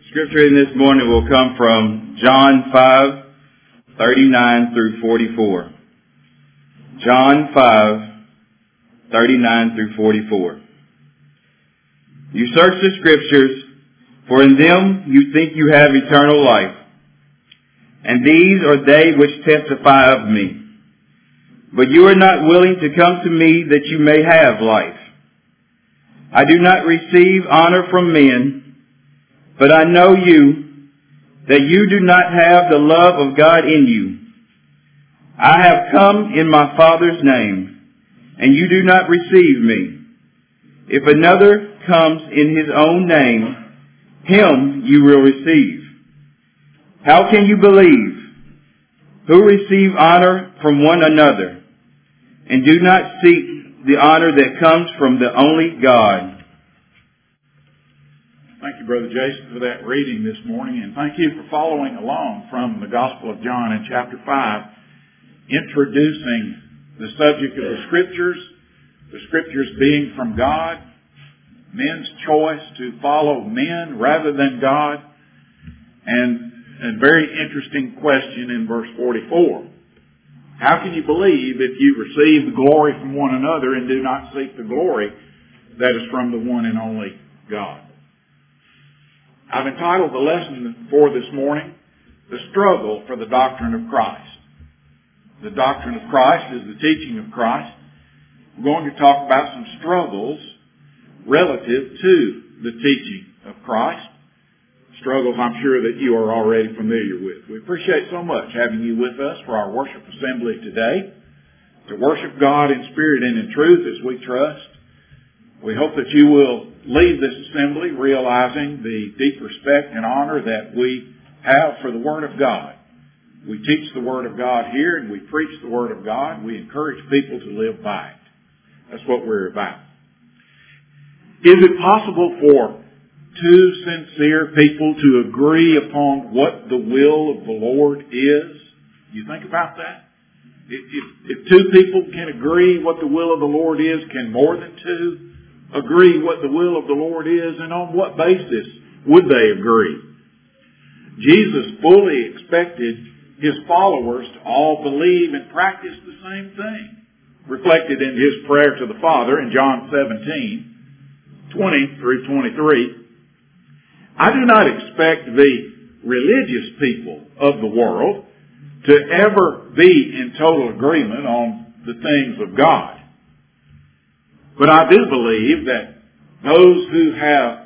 Scripture in this morning will come from John 5:39 through 44. John 5:39 through 44. You search the Scriptures, for in them you think you have eternal life, and these are they which testify of me. But you are not willing to come to me that you may have life. I do not receive honor from men, but I know you, that you do not have the love of God in you. I have come in my Father's name, and you do not receive me. If another comes in his own name, him you will receive. How can you believe? Who receive honor from one another, and do not seek the honor that comes from the only God. Thank you, Brother Jason, for that reading this morning, and thank you for following along from the Gospel of John in chapter 5, introducing the subject of the Scriptures being from God, men's choice to follow men rather than God, and a very interesting question in verse 44. How can you believe if you receive the glory from one another and do not seek the glory that is from the one and only God? I've entitled the lesson for this morning, The Struggle for the Doctrine of Christ. The doctrine of Christ is the teaching of Christ. We're going to talk about some struggles relative to the teaching of Christ. Struggles I'm sure that you are already familiar with. We appreciate so much having you with us for our worship assembly today, to worship God in spirit and in truth as we trust. We hope that you will leave this assembly realizing the deep respect and honor that we have for the Word of God. We teach the Word of God here and we preach the Word of God. We encourage people to live by it. That's what we're about. Is it possible for two sincere people to agree upon what the will of the Lord is? You think about that? If two people can agree what the will of the Lord is, can more than two agree what the will of the Lord is, and on what basis would they agree? Jesus fully expected His followers to all believe and practice the same thing, reflected in His prayer to the Father in John 17:20 through 23. I do not expect the religious people of the world to ever be in total agreement on the things of God. But I do believe that those who have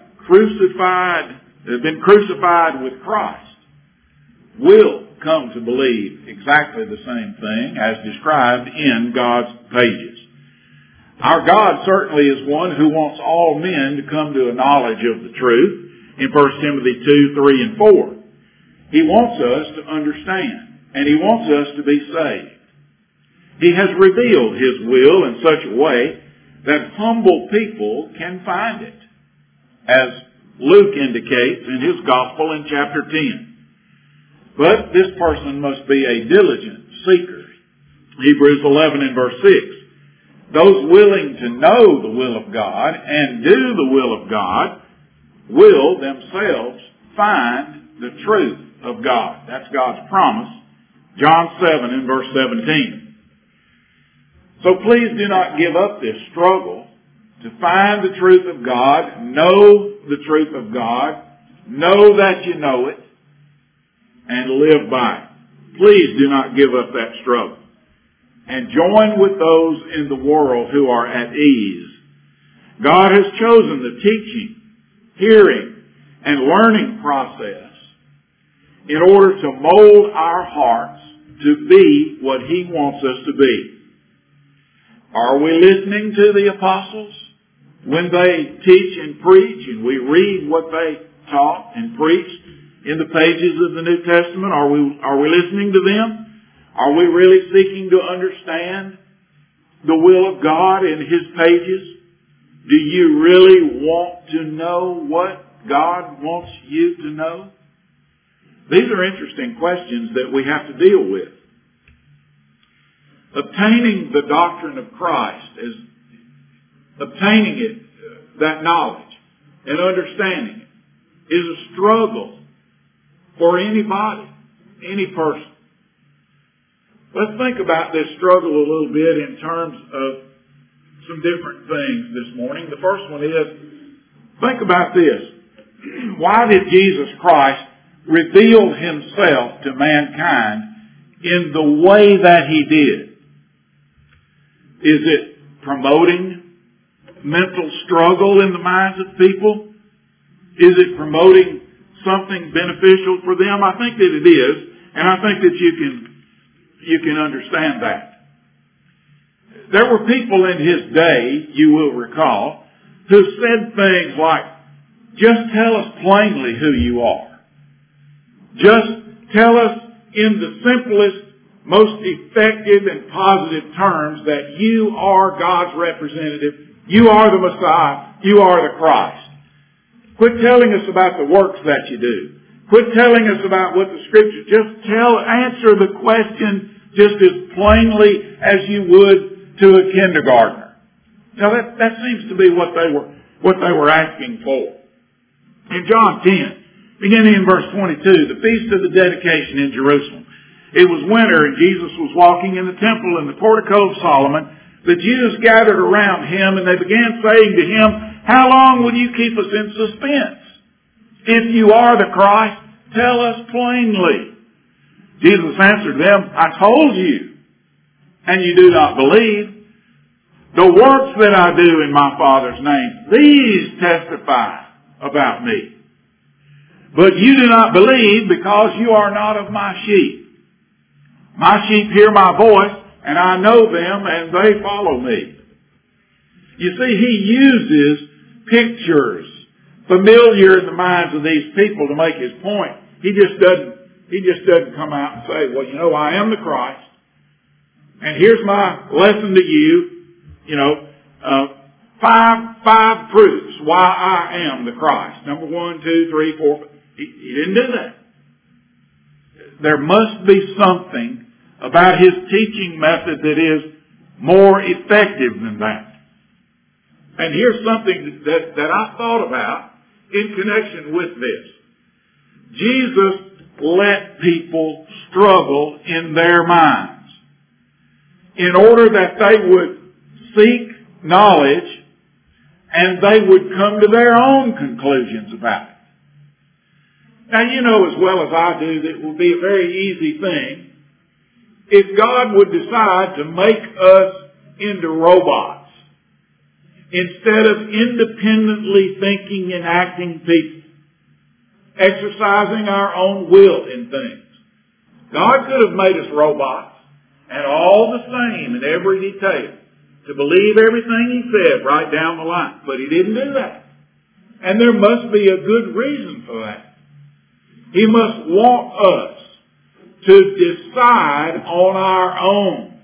been crucified with Christ will come to believe exactly the same thing as described in God's pages. Our God certainly is one who wants all men to come to a knowledge of the truth in 1 Timothy 2, 3, and 4. He wants us to understand, and He wants us to be saved. He has revealed His will in such a way that humble people can find it, as Luke indicates in his Gospel in chapter 10. But this person must be a diligent seeker. Hebrews 11 and verse 6. Those willing to know the will of God and do the will of God will themselves find the truth of God. That's God's promise. John 7 and verse 17. So please do not give up this struggle to find the truth of God, know the truth of God, know that you know it, and live by it. Please do not give up that struggle. And join with those in the world who are at ease. God has chosen the teaching, hearing, and learning process in order to mold our hearts to be what He wants us to be. Are we listening to the apostles when they teach and preach and we read what they taught and preached in the pages of the New Testament? Are we listening to them? Are we really seeking to understand the will of God in His pages? Do you really want to know what God wants you to know? These are interesting questions that we have to deal with. Obtaining the doctrine of Christ is obtaining it, that knowledge, and understanding it, is a struggle for anybody, any person. Let's think about this struggle a little bit in terms of some different things this morning. The first one is, think about this. Why did Jesus Christ reveal himself to mankind in the way that he did? Is it promoting mental struggle in the minds of people? Is it promoting something beneficial for them? I think that it is, and I think that you can understand that. There were people in his day, you will recall, who said things like, just tell us plainly who you are. Just tell us in the simplest, most effective and positive terms that you are God's representative. You are the Messiah. You are the Christ. Quit telling us about the works that you do. Quit telling us about what the Scripture. Just answer the question just as plainly as you would to a kindergartner. Now that seems to be what they were asking for. In John 10, beginning in verse 22, the feast of the dedication in Jerusalem. It was winter and Jesus was walking in the temple in the portico of Solomon. The Jews gathered around him and they began saying to him, how long will you keep us in suspense? If you are the Christ, tell us plainly. Jesus answered them, I told you, and you do not believe. The works that I do in my Father's name, these testify about me. But you do not believe because you are not of my sheep. My sheep hear my voice, and I know them, and they follow me. You see, he uses pictures familiar in the minds of these people to make his point. He just doesn't come out and say, well, you know, I am the Christ, and here's my lesson to you, five proofs why I am the Christ. Number 1, 2, 3, 4. He didn't do that. There must be something about his teaching method that is more effective than that. And here's something that I thought about in connection with this. Jesus let people struggle in their minds in order that they would seek knowledge and they would come to their own conclusions about it. Now, you know as well as I do that it would be a very easy thing if God would decide to make us into robots instead of independently thinking and acting people, exercising our own will in things. God could have made us robots and all the same in every detail to believe everything he said right down the line. But he didn't do that. And there must be a good reason for that. He must want us to decide on our own.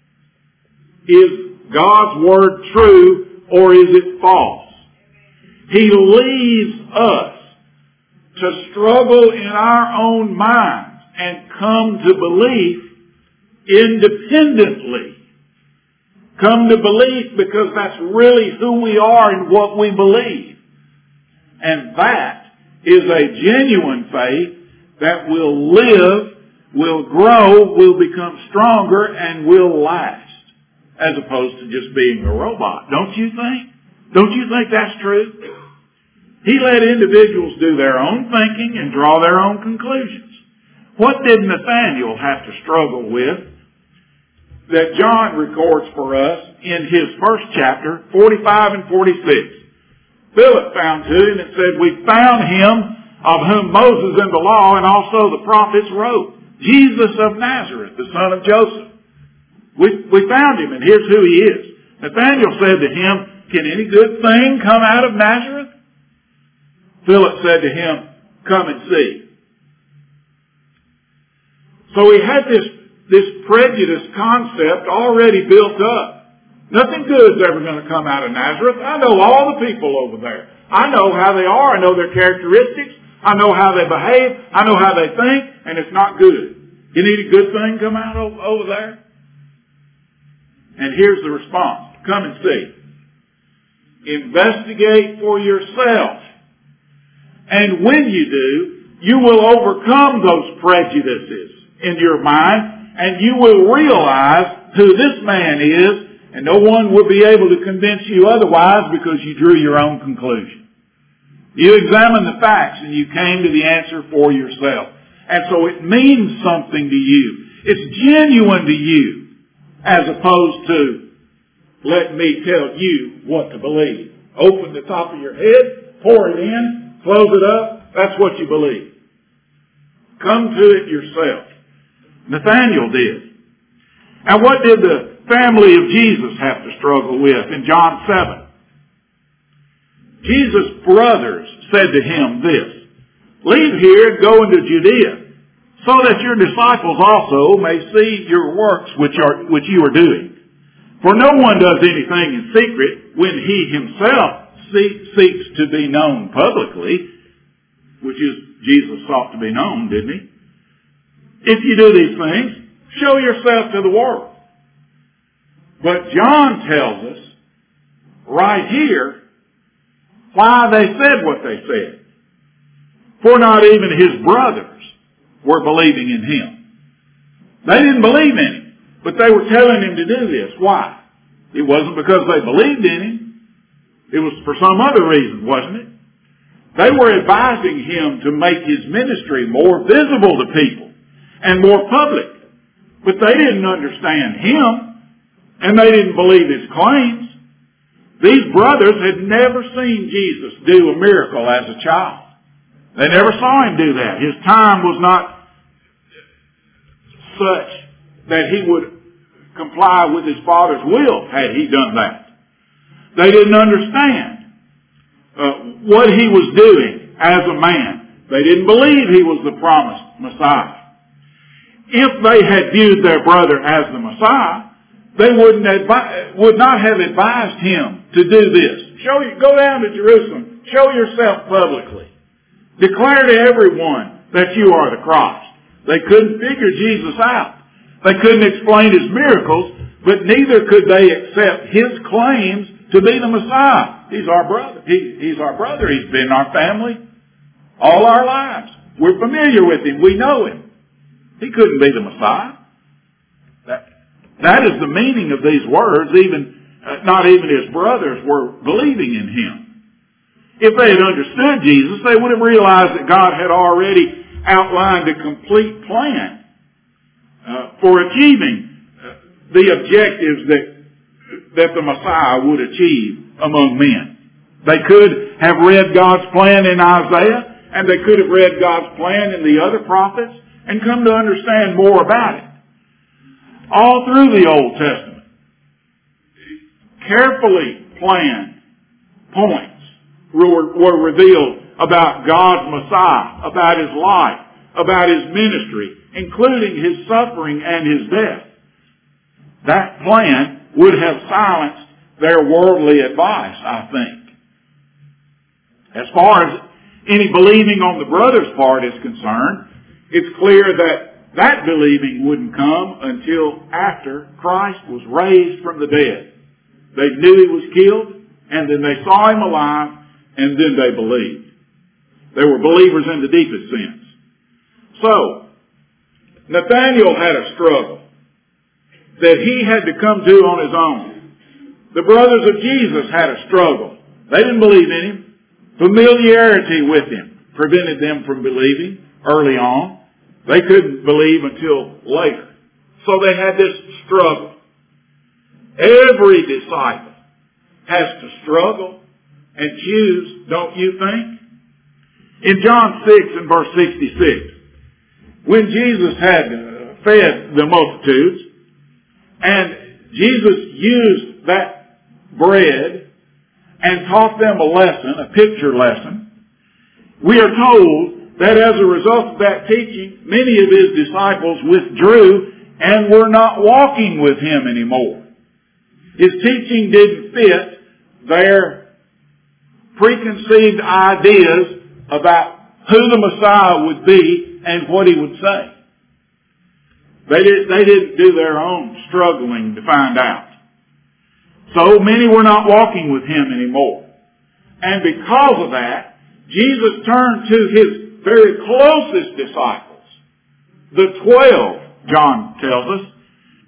Is God's word true or is it false? He leaves us to struggle in our own minds and come to belief independently. Come to belief because that's really who we are and what we believe. And that is a genuine faith that will live, will grow, will become stronger, and will last, as opposed to just being a robot. Don't you think? Don't you think that's true? He let individuals do their own thinking and draw their own conclusions. What did Nathanael have to struggle with that John records for us in his first chapter, 45 and 46? Philip found to him and said, we found him of whom Moses in the law and also the prophets wrote, Jesus of Nazareth, the son of Joseph. We found him, and here's who he is. Nathanael said to him, can any good thing come out of Nazareth? Philip said to him, come and see. So he had this prejudice concept already built up. Nothing good is ever going to come out of Nazareth. I know all the people over there. I know how they are. I know their characteristics. I know how they behave. I know how they think, and it's not good. You need a good thing come out over there? And here's the response. Come and see. Investigate for yourself. And when you do, you will overcome those prejudices in your mind, and you will realize who this man is, and no one will be able to convince you otherwise because you drew your own conclusion. You examined the facts and you came to the answer for yourself. And so it means something to you. It's genuine to you, as opposed to, let me tell you what to believe. Open the top of your head, pour it in, close it up, that's what you believe. Come to it yourself. Nathanael did. And what did the family of Jesus have to struggle with in John 7? Jesus' brothers said to him this, "Leave here and go into Judea, so that your disciples also may see your works which you are doing. For no one does anything in secret when he himself seeks to be known publicly," which is Jesus sought to be known, didn't he? "If you do these things, show yourself to the world." But John tells us right here why they said what they said. For not even his brothers were believing in him. They didn't believe in him, but they were telling him to do this. Why? It wasn't because they believed in him. It was for some other reason, wasn't it? They were advising him to make his ministry more visible to people and more public. But they didn't understand him, and they didn't believe his claims. These brothers had never seen Jesus do a miracle as a child. They never saw him do that. His time was not such that he would comply with his Father's will had he done that. They didn't understand what he was doing as a man. They didn't believe he was the promised Messiah. If they had viewed their brother as the Messiah, they would not have advised him to do this. Go down to Jerusalem. Show yourself publicly. Declare to everyone that you are the Christ. They couldn't figure Jesus out. They couldn't explain his miracles, but neither could they accept his claims to be the Messiah. He's our brother. He's our brother. He's been in our family all our lives. We're familiar with him. We know him. He couldn't be the Messiah. That is the meaning of these words. Not even his brothers were believing in him. If they had understood Jesus, they would have realized that God had already outlined a complete plan for achieving the objectives that the Messiah would achieve among men. They could have read God's plan in Isaiah, and they could have read God's plan in the other prophets, and come to understand more about it. All through the Old Testament, carefully planned points were revealed about God's Messiah, about his life, about his ministry, including his suffering and his death. That plan would have silenced their worldly advice, I think. As far as any believing on the brother's part is concerned, it's clear that believing wouldn't come until after Christ was raised from the dead. They knew he was killed, and then they saw him alive, and then they believed. They were believers in the deepest sense. So, Nathanael had a struggle that he had to come to on his own. The brothers of Jesus had a struggle. They didn't believe in him. Familiarity with him prevented them from believing early on. They couldn't believe until later. So they had this struggle. Every disciple has to struggle and choose, don't you think? In John 6 and verse 66, when Jesus had fed the multitudes, and Jesus used that bread and taught them a lesson, a picture lesson, we are told that as a result of that teaching, many of his disciples withdrew and were not walking with him anymore. His teaching didn't fit their preconceived ideas about who the Messiah would be and what he would say. They didn't do their own struggling to find out. So many were not walking with him anymore. And because of that, Jesus turned to his very closest disciples, the 12, John tells us.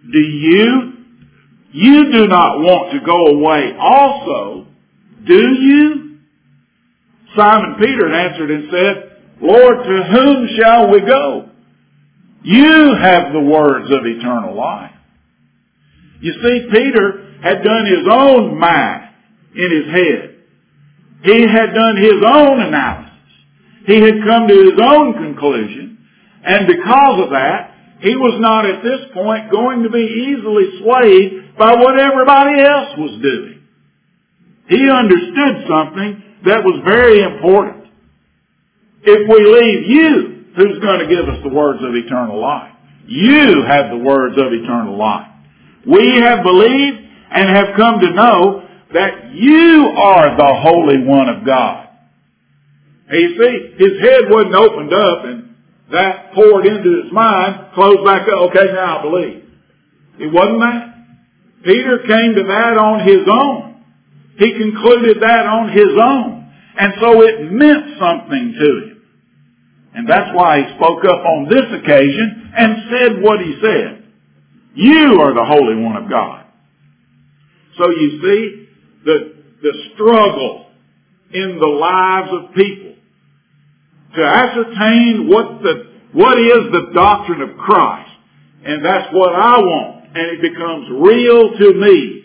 You do not want to go away also, do you? Simon Peter answered and said, Lord, to whom shall we go? You have the words of eternal life. You see, Peter had done his own math in his head. He had done his own analysis. He had come to his own conclusion. And because of that, he was not at this point going to be easily swayed by what everybody else was doing. He understood something that was very important. If we leave you, who's going to give us the words of eternal life? You have the words of eternal life. We have believed and have come to know that you are the Holy One of God. And you see, his head wasn't opened up and that poured into his mind, closed back up, okay, now I believe. It wasn't that. Peter came to that on his own. He concluded that on his own. And so it meant something to him. And that's why he spoke up on this occasion and said what he said. You are the Holy One of God. So you see, the struggle in the lives of people to ascertain what is the doctrine of Christ. And that's what I want. And it becomes real to me,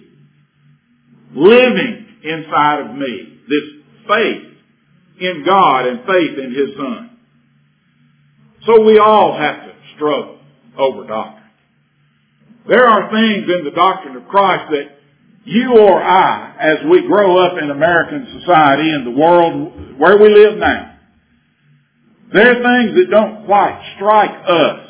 living inside of me, this faith in God and faith in His Son. So we all have to struggle over doctrine. There are things in the doctrine of Christ that you or I, as we grow up in American society, in the world where we live now, there are things that don't quite strike us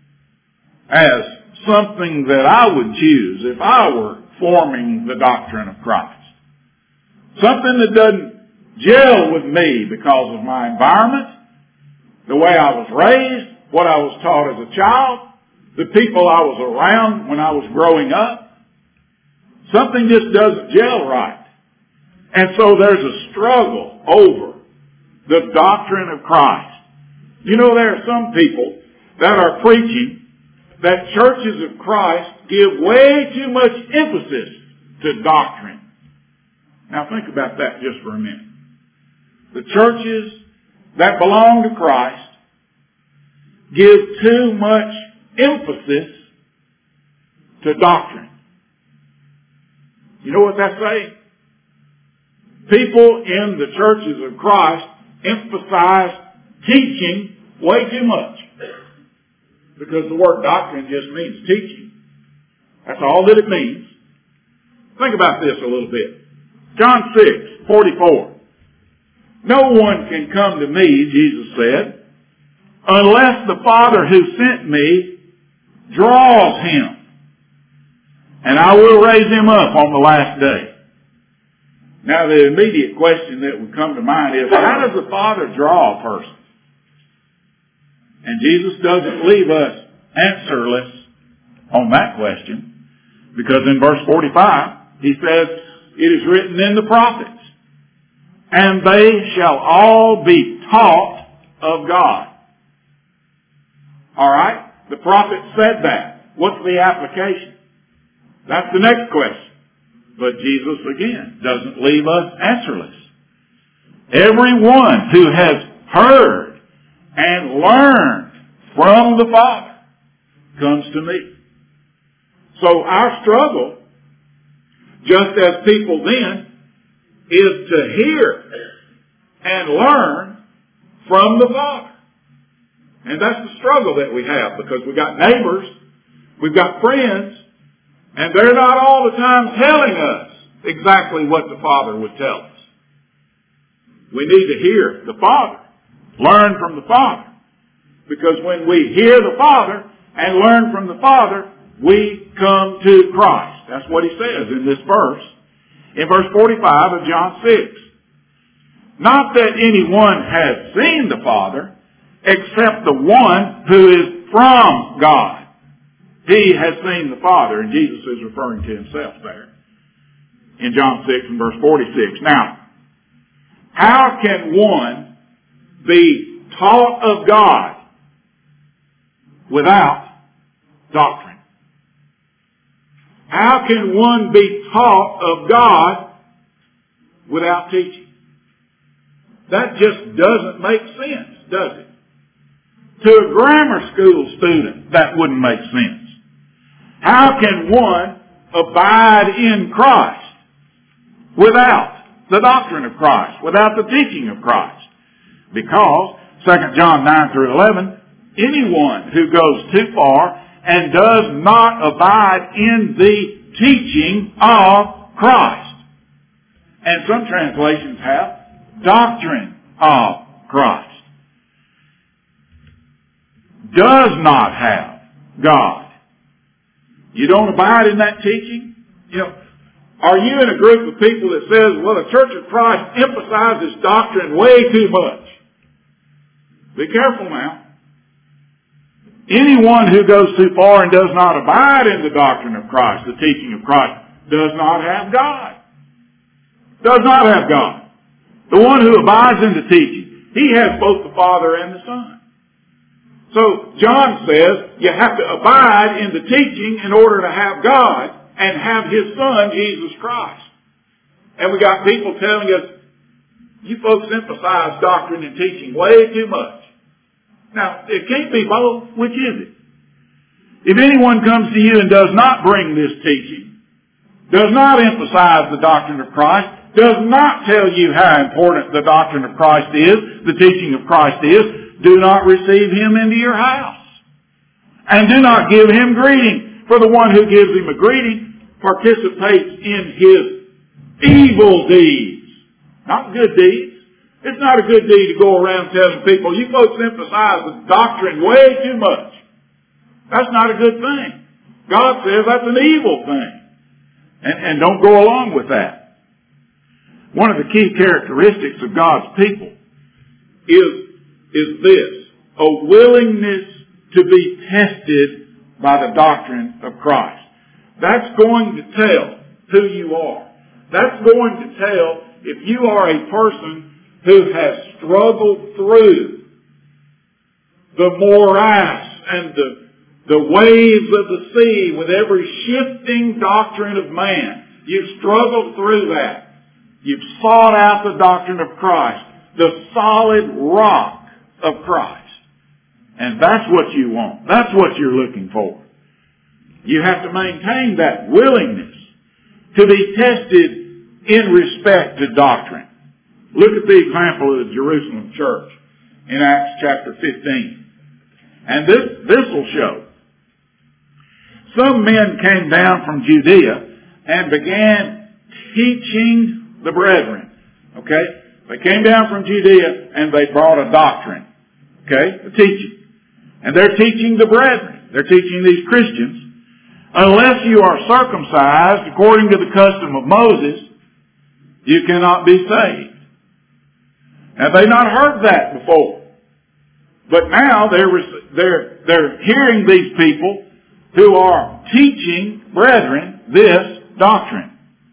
as something that I would choose if I were forming the doctrine of Christ. Something that doesn't gel with me because of my environment, the way I was raised, what I was taught as a child, the people I was around when I was growing up. Something just doesn't gel right. And so there's a struggle over the doctrine of Christ. You know, there are some people that are preaching that churches of Christ give way too much emphasis to doctrine. Now think about that just for a minute. The churches that belong to Christ give too much emphasis to doctrine. You know what that's saying? People in the churches of Christ emphasize teaching way too much. Because the word doctrine just means teaching. That's all that it means. Think about this a little bit. John 6:44. No one can come to me, Jesus said, unless the Father who sent me draws him. And I will raise him up on the last day. Now the immediate question that would come to mind is, how does the Father draw a person? And Jesus doesn't leave us answerless on that question, because in verse 45, he says, it is written in the prophets, and they shall all be taught of God. Alright? The prophet said that. What's the application? That's the next question. But Jesus, again, doesn't leave us answerless. Everyone who has heard and learned from the Father comes to me. So our struggle, just as people then, is to hear and learn from the Father. And that's the struggle that we have, because we've got neighbors, we've got friends, and they're not all the time telling us exactly what the Father would tell us. We need to hear the Father, learn from the Father. Because when we hear the Father and learn from the Father, we come to Christ. That's what he says in this verse. In verse 45 of John 6. Not that anyone has seen the Father, except the one who is from God. He has seen the Father, and Jesus is referring to himself there in John 6 and verse 46. Now, how can one be taught of God without doctrine? How can one be taught of God without teaching? That just doesn't make sense, does it? To a grammar school student, that wouldn't make sense. How can one abide in Christ without the doctrine of Christ, without the teaching of Christ? Because 2 John 9 through 11, anyone who goes too far and does not abide in the teaching of Christ. And some translations have doctrine of Christ. Does not have God. You don't abide in that teaching? Are you in a group of people that says, well, the Church of Christ emphasizes doctrine way too much? Be careful now. Anyone who goes too far and does not abide in the doctrine of Christ, the teaching of Christ, does not have God. Does not have God. The one who abides in the teaching, he has both the Father and the Son. So John says you have to abide in the teaching in order to have God and have His Son, Jesus Christ. And we got people telling us, you folks emphasize doctrine and teaching way too much. Now, it can't be both. Which is it? If anyone comes to you and does not bring this teaching, does not emphasize the doctrine of Christ, does not tell you how important the doctrine of Christ is, the teaching of Christ is, do not receive him into your house. And do not give him greeting. For the one who gives him a greeting participates in his evil deeds. Not good deeds. It's not a good deed to go around telling people, you folks emphasize the doctrine way too much. That's not a good thing. God says that's an evil thing. And don't go along with that. One of the key characteristics of God's people is this, a willingness to be tested by the doctrine of Christ. That's going to tell who you are. That's going to tell if you are a person who has struggled through the morass and the waves of the sea with every shifting doctrine of man. You've struggled through that. You've sought out the doctrine of Christ, the solid rock of Christ. And that's what you want. That's what you're looking for. You have to maintain that willingness to be tested in respect to doctrine. Look at the example of the Jerusalem church in Acts chapter 15. And this will show. Some men came down from Judea and began teaching the brethren. Okay? They came down from Judea and they brought a doctrine. Okay? A teaching. And they're teaching the brethren. They're teaching these Christians. Unless you are circumcised according to the custom of Moses, you cannot be saved. Have they not heard that before? But now they're hearing these people who are teaching brethren this doctrine.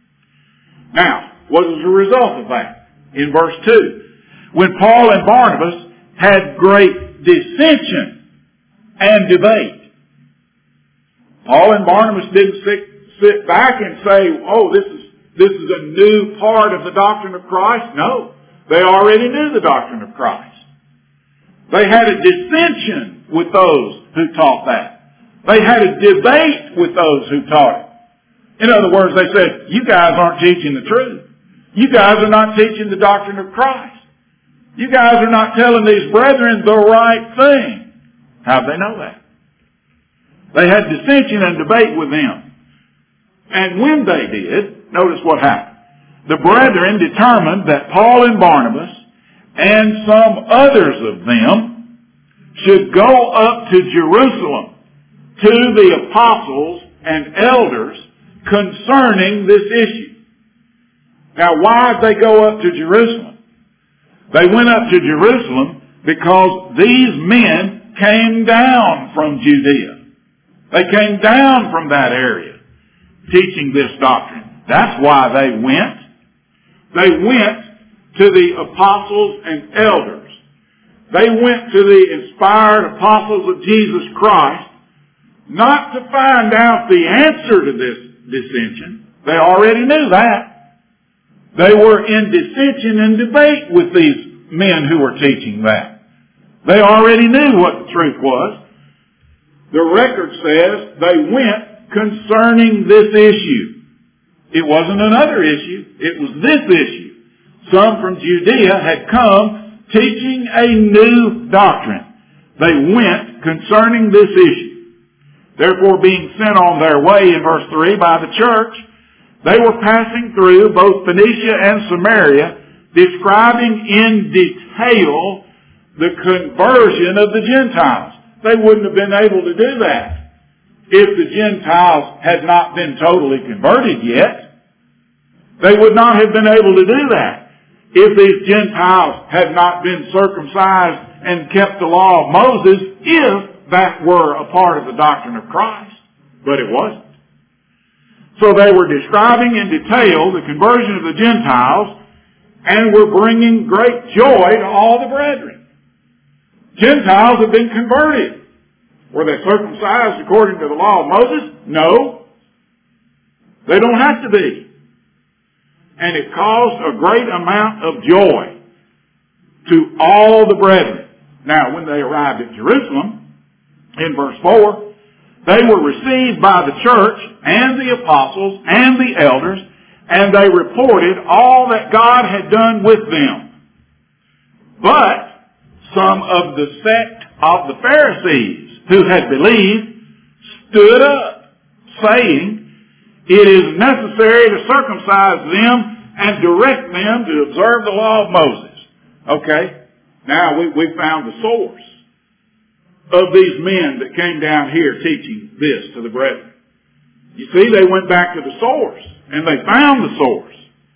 Now, what is the result of that? In verse 2, when Paul and Barnabas had great dissension and debate. Paul and Barnabas didn't sit back and say, oh, this is a new part of the doctrine of Christ. No. They already knew the doctrine of Christ. They had a dissension with those who taught that. They had a debate with those who taught it. In other words, they said, you guys aren't teaching the truth. You guys are not teaching the doctrine of Christ. You guys are not telling these brethren the right thing. How'd they know that? They had dissension and debate with them. And when they did, notice what happened. The brethren determined that Paul and Barnabas and some others of them should go up to Jerusalem to the apostles and elders concerning this issue. Now, why did they go up to Jerusalem? They went up to Jerusalem because these men came down from Judea. They came down from that area teaching this doctrine. That's why they went. They went to the apostles and elders They went to the inspired apostles of Jesus Christ not to find out the answer to this dissension. They already knew that. They were in dissension and debate with these men who were teaching that. They already knew what the truth was. The record says they went concerning this issue. It wasn't another issue. It was this issue. Some from Judea had come teaching a new doctrine. They went concerning this issue. Therefore, being sent on their way, in verse 3, by the church, they were passing through both Phoenicia and Samaria, describing in detail the conversion of the Gentiles. They wouldn't have been able to do that if the Gentiles had not been totally converted yet. They would not have been able to do that if these Gentiles had not been circumcised and kept the law of Moses, if that were a part of the doctrine of Christ. But it wasn't. So they were describing in detail the conversion of the Gentiles and were bringing great joy to all the brethren. Gentiles have been converted. Were they circumcised according to the law of Moses? No. They don't have to be. And it caused a great amount of joy to all the brethren. Now, when they arrived at Jerusalem, in verse 4, they were received by the church and the apostles and the elders, and they reported all that God had done with them. But some of the sect of the Pharisees who had believed stood up, saying, "It is necessary to circumcise them and direct them to observe the law of Moses." Okay, now we found the source of these men that came down here teaching this to the brethren. You see, they went back to the source, and they found the source.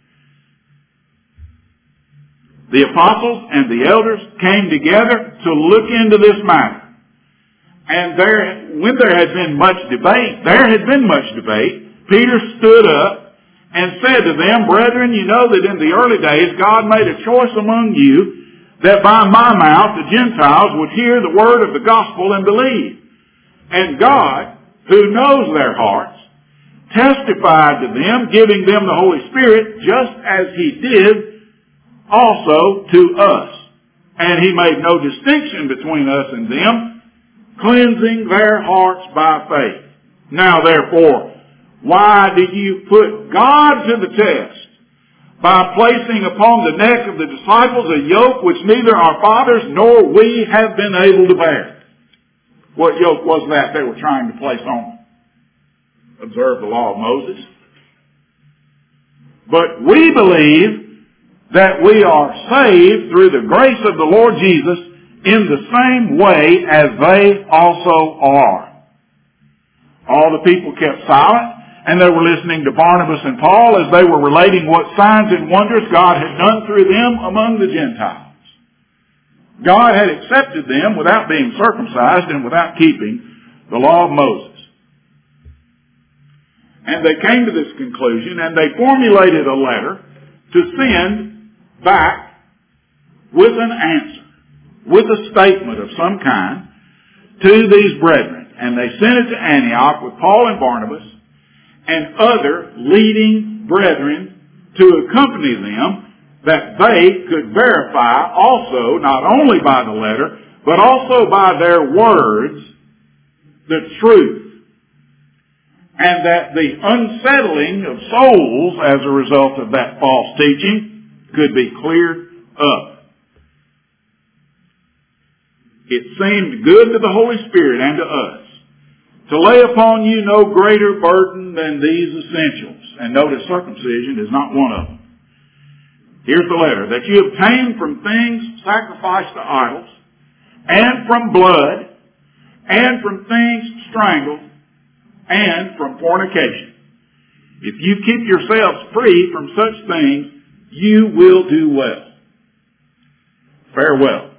The apostles and the elders came together to look into this matter. And when there had been much debate, Peter stood up and said to them, "Brethren, you know that in the early days God made a choice among you that by my mouth the Gentiles would hear the word of the gospel and believe. And God, who knows their hearts, testified to them, giving them the Holy Spirit, just as He did also to us. And He made no distinction between us and them, cleansing their hearts by faith. Now therefore, why do you put God to the test by placing upon the neck of the disciples a yoke which neither our fathers nor we have been able to bear?" What yoke was that they were trying to place on them? Observe the law of Moses. "But we believe that we are saved through the grace of the Lord Jesus in the same way as they also are." All the people kept silent, and they were listening to Barnabas and Paul as they were relating what signs and wonders God had done through them among the Gentiles. God had accepted them without being circumcised and without keeping the law of Moses. And they came to this conclusion, and they formulated a letter to send back with an answer, with a statement of some kind to these brethren. And they sent it to Antioch with Paul and Barnabas and other leading brethren to accompany them, that they could verify also, not only by the letter, but also by their words, the truth. And that the unsettling of souls as a result of that false teaching could be cleared up. It seemed good to the Holy Spirit and to us to lay upon you no greater burden than these essentials. And notice circumcision is not one of them. Here's the letter. That you obtain from things sacrificed to idols, and from blood, and from things strangled, and from fornication. If you keep yourselves free from such things, you will do well. Farewell.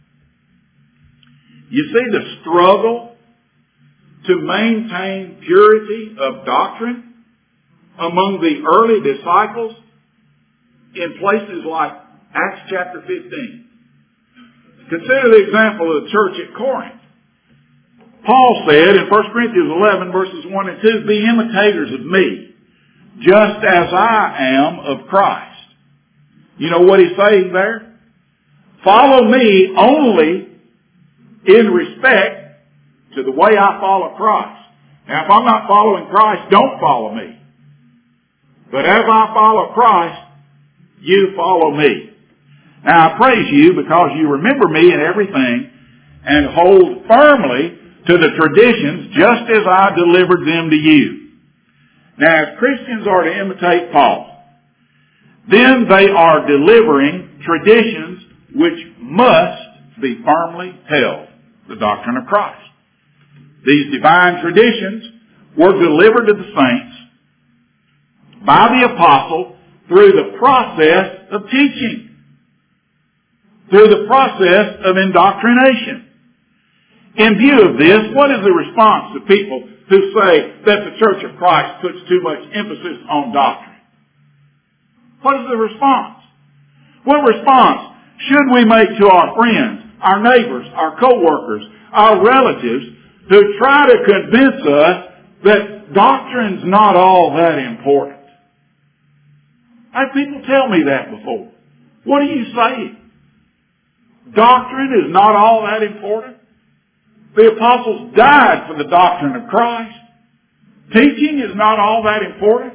You see the struggle to maintain purity of doctrine among the early disciples in places like Acts chapter 15. Consider the example of the church at Corinth. Paul said in 1 Corinthians 11 verses 1 and 2, be imitators of me, just as I am of Christ. You know what he's saying there? Follow me only in respect to the way I follow Christ. Now, if I'm not following Christ, don't follow me. But as I follow Christ, you follow me. Now, I praise you because you remember me in everything and hold firmly to the traditions just as I delivered them to you. Now, if Christians are to imitate Paul, then they are delivering traditions which must be firmly held, the doctrine of Christ. These divine traditions were delivered to the saints by the apostle through the process of teaching, through the process of indoctrination. In view of this, what is the response to people who say that the Church of Christ puts too much emphasis on doctrine? What is the response? What response should we make to our friends, our neighbors, our co-workers, our relatives who try to convince us that doctrine's not all that important? I've had people tell me that before. What are you saying? Doctrine is not all that important? The apostles died for the doctrine of Christ. Teaching is not all that important?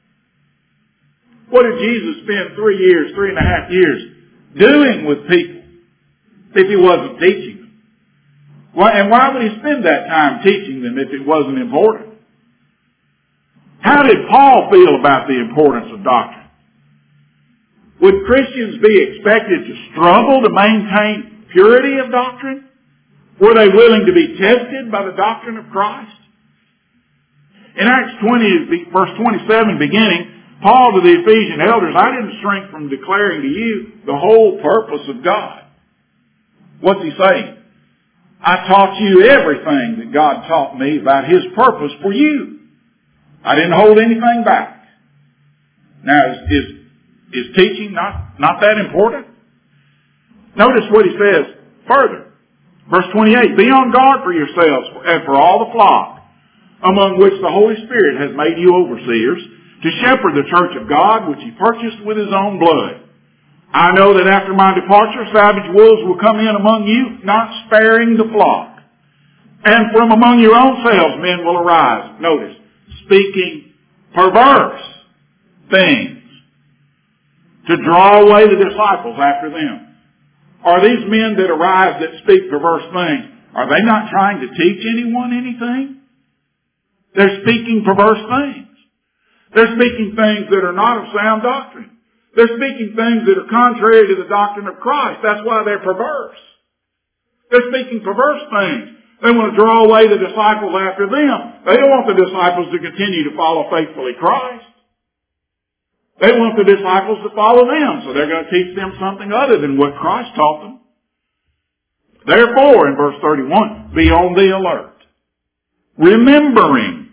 What did Jesus spend 3.5 years doing with people if he wasn't teaching them? And why would he spend that time teaching them if it wasn't important? How did Paul feel about the importance of doctrine? Would Christians be expected to struggle to maintain purity of doctrine? Were they willing to be tested by the doctrine of Christ? In Acts 20, verse 27 beginning, Paul to the Ephesian elders, I didn't shrink from declaring to you the whole purpose of God. What's he saying? I taught you everything that God taught me about his purpose for you. I didn't hold anything back. Now, is teaching not that important? Notice what he says further. Verse 28, be on guard for yourselves and for all the flock, among which the Holy Spirit has made you overseers, to shepherd the church of God, which he purchased with his own blood. I know that after my departure, savage wolves will come in among you, not sparing the flock. And from among your own selves men will arise, notice, speaking perverse things, to draw away the disciples after them. Are these men that arise that speak perverse things, are they not trying to teach anyone anything? They're speaking perverse things. They're speaking things that are not of sound doctrine. They're speaking things that are contrary to the doctrine of Christ. That's why they're perverse. They're speaking perverse things. They want to draw away the disciples after them. They don't want the disciples to continue to follow faithfully Christ. They want the disciples to follow them, so they're going to teach them something other than what Christ taught them. Therefore, in verse 31, be on the alert, remembering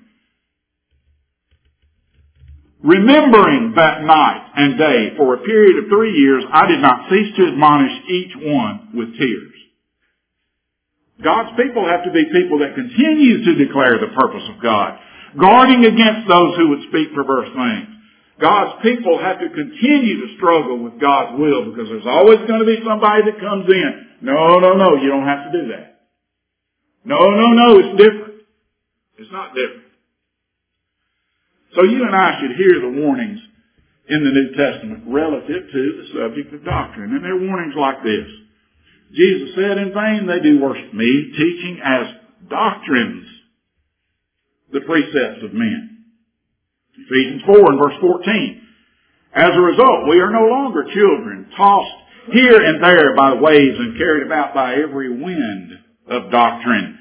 that night and day for a period of 3 years, I did not cease to admonish each one with tears. God's people have to be people that continue to declare the purpose of God, guarding against those who would speak perverse things. God's people have to continue to struggle with God's will, because there's always going to be somebody that comes in. No, you don't have to do that. No, it's different. It's not different. So you and I should hear the warnings in the New Testament relative to the subject of doctrine. And they're warnings like this. Jesus said, in vain they do worship me, teaching as doctrines the precepts of men. Ephesians 4 and verse 14. As a result, we are no longer children, tossed here and there by waves and carried about by every wind of doctrine.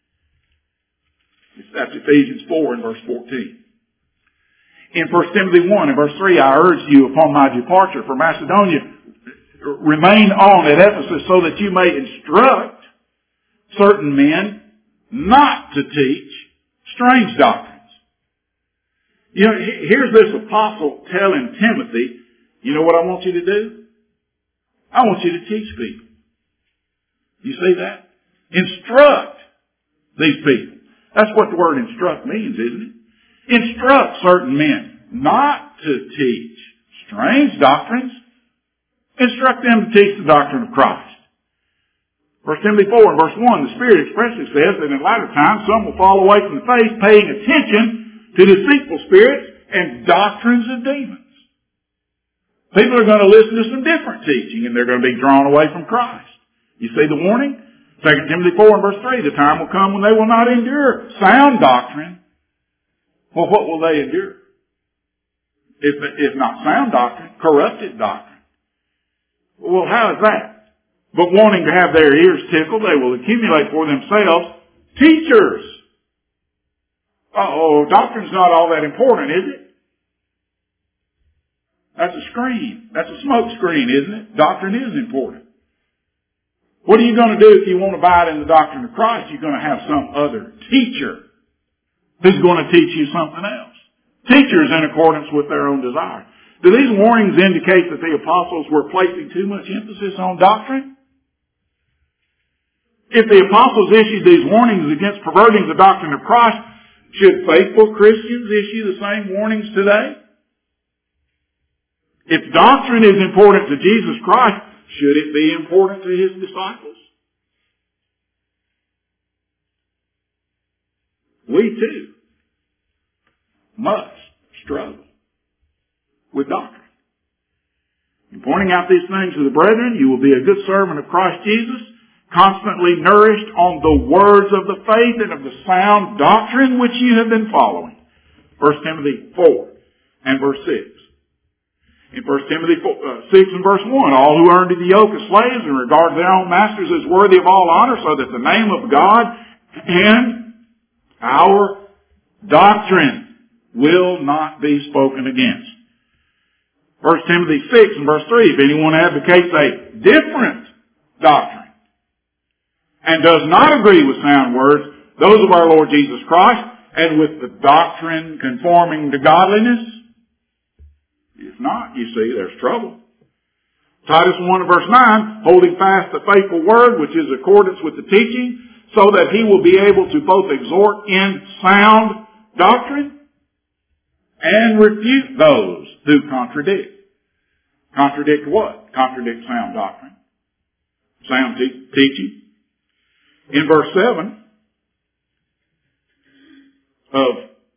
That's Ephesians 4 and verse 14. In 1 Timothy 1 and verse 3, I urge you upon my departure for Macedonia, remain on at Ephesus so that you may instruct certain men not to teach strange doctrines. You know, here's this apostle telling Timothy, you know what I want you to do? I want you to teach people. You see that? Instruct these people. That's what the word instruct means, isn't it? Instruct certain men not to teach strange doctrines. Instruct them to teach the doctrine of Christ. 1 Timothy 4 and verse 1, the Spirit expressly says that in latter times some will fall away from the faith, paying attention to deceitful spirits and doctrines of demons. People are going to listen to some different teaching and they're going to be drawn away from Christ. You see the warning? 2 Timothy 4 and verse 3, the time will come when they will not endure sound doctrine. Well, what will they endure? If not sound doctrine, corrupted doctrine. Well, how is that? But wanting to have their ears tickled, they will accumulate for themselves teachers. Doctrine's not all that important, is it? That's a screen. That's a smoke screen, isn't it? Doctrine is important. What are you going to do if you want to abide in the doctrine of Christ? You're going to have some other teacher who's going to teach you something else. Teachers in accordance with their own desire. Do these warnings indicate that the apostles were placing too much emphasis on doctrine? If the apostles issued these warnings against perverting the doctrine of Christ, should faithful Christians issue the same warnings today? If doctrine is important to Jesus Christ, should it be important to His disciples? We too must struggle with doctrine. In pointing out these things to the brethren, you will be a good servant of Christ Jesus, constantly nourished on the words of the faith and of the sound doctrine which you have been following. 1 Timothy 4 and verse 6. In 1 Timothy 6 and verse 1, all who are under the yoke of slaves and regard their own masters as worthy of all honor, so that the name of God and our doctrine will not be spoken against. 1 Timothy 6 and verse 3, if anyone advocates a different doctrine and does not agree with sound words, those of our Lord Jesus Christ, and with the doctrine conforming to godliness, if not, you see, there's trouble. Titus 1 and verse 9, holding fast the faithful word, which is accordance with the teaching, so that he will be able to both exhort in sound doctrine and refute those who contradict. Contradict what? Contradict sound doctrine. Sound teaching. In verse 7 of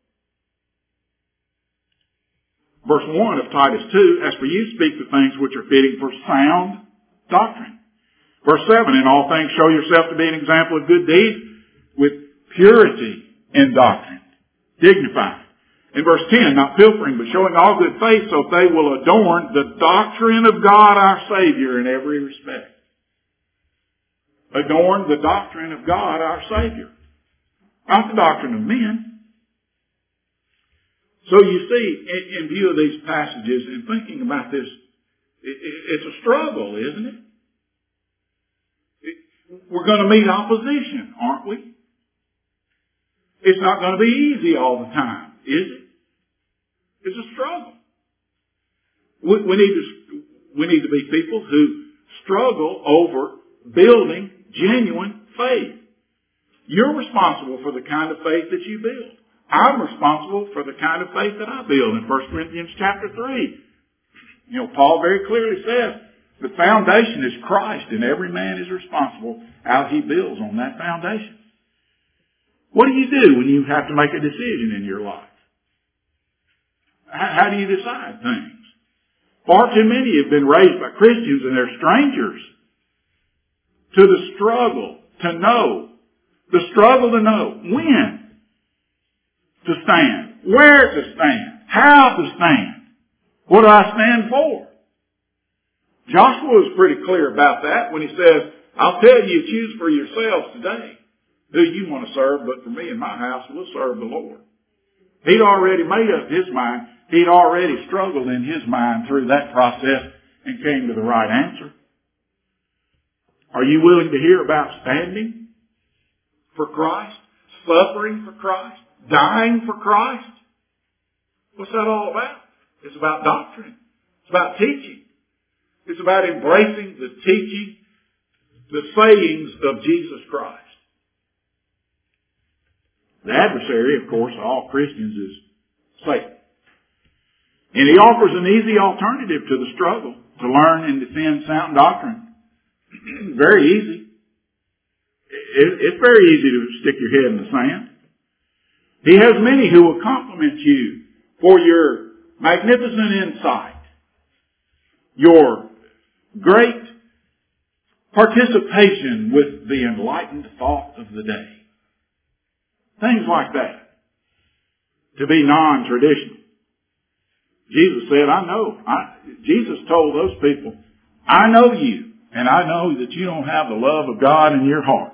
verse 1 of Titus 2, as for you, speak the things which are fitting for sound doctrine. Verse 7, in all things show yourself to be an example of good deeds with purity in doctrine, dignified. In verse 10, not pilfering, but showing all good faith, so they will adorn the doctrine of God our Savior in every respect. Adorn the doctrine of God our Savior. Not the doctrine of men. So you see, in view of these passages and thinking about this, it's a struggle, isn't it? We're going to meet opposition, aren't we? It's not going to be easy all the time, is it? It's a struggle. We need to be people who struggle over building genuine faith. You're responsible for the kind of faith that you build. I'm responsible for the kind of faith that I build. In 1 Corinthians chapter 3, Paul very clearly says, the foundation is Christ, and every man is responsible how he builds on that foundation. What do you do when you have to make a decision in your life? How do you decide things? Far too many have been raised by Christians and they're strangers to the struggle to know. The struggle to know when to stand, where to stand, how to stand. What do I stand for? Joshua is pretty clear about that when he says, I'll tell you, choose for yourselves today who you want to serve, but for me and my house, we'll serve the Lord. He'd already made up his mind. He'd already struggled in his mind through that process and came to the right answer. Are you willing to hear about standing for Christ, suffering for Christ, dying for Christ? What's that all about? It's about doctrine. It's about teaching. It's about embracing the teaching the sayings of Jesus Christ. The adversary, of course, of all Christians is Satan. And he offers an easy alternative to the struggle to learn and defend sound doctrine. Very easy. It's very easy to stick your head in the sand. He has many who will compliment you for your magnificent insight, your great participation with the enlightened thought of the day. Things like that. To be non-traditional. Jesus said, Jesus told those people, I know you, and I know that you don't have the love of God in your hearts.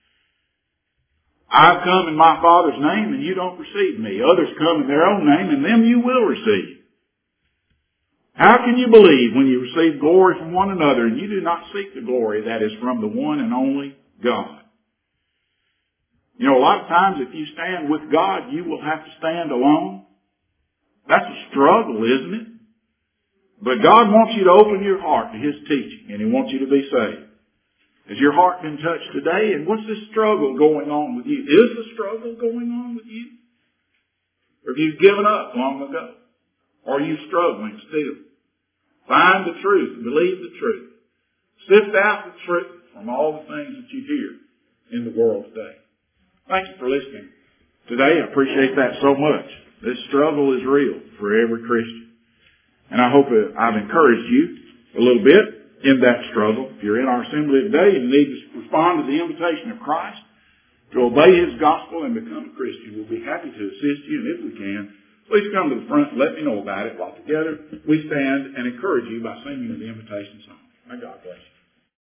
I've come in my Father's name, and you don't receive me. Others come in their own name, and them you will receive. How can you believe when you receive glory from one another, and you do not seek the glory that is from the one and only God? You know, a lot of times if you stand with God, you will have to stand alone. That's a struggle, isn't it? But God wants you to open your heart to His teaching, and He wants you to be saved. Has your heart been touched today? And what's this struggle going on with you? Is the struggle going on with you? Or have you given up long ago? Or are you struggling still? Find the truth and believe the truth. Sift out the truth from all the things that you hear in the world today. Thank you for listening today. I appreciate that so much. This struggle is real for every Christian. And I hope I've encouraged you a little bit in that struggle. If you're in our assembly today and need to respond to the invitation of Christ to obey His gospel and become a Christian, we'll be happy to assist you. And if we can, please come to the front and let me know about it while together we stand and encourage you by singing the invitation song. May God bless you.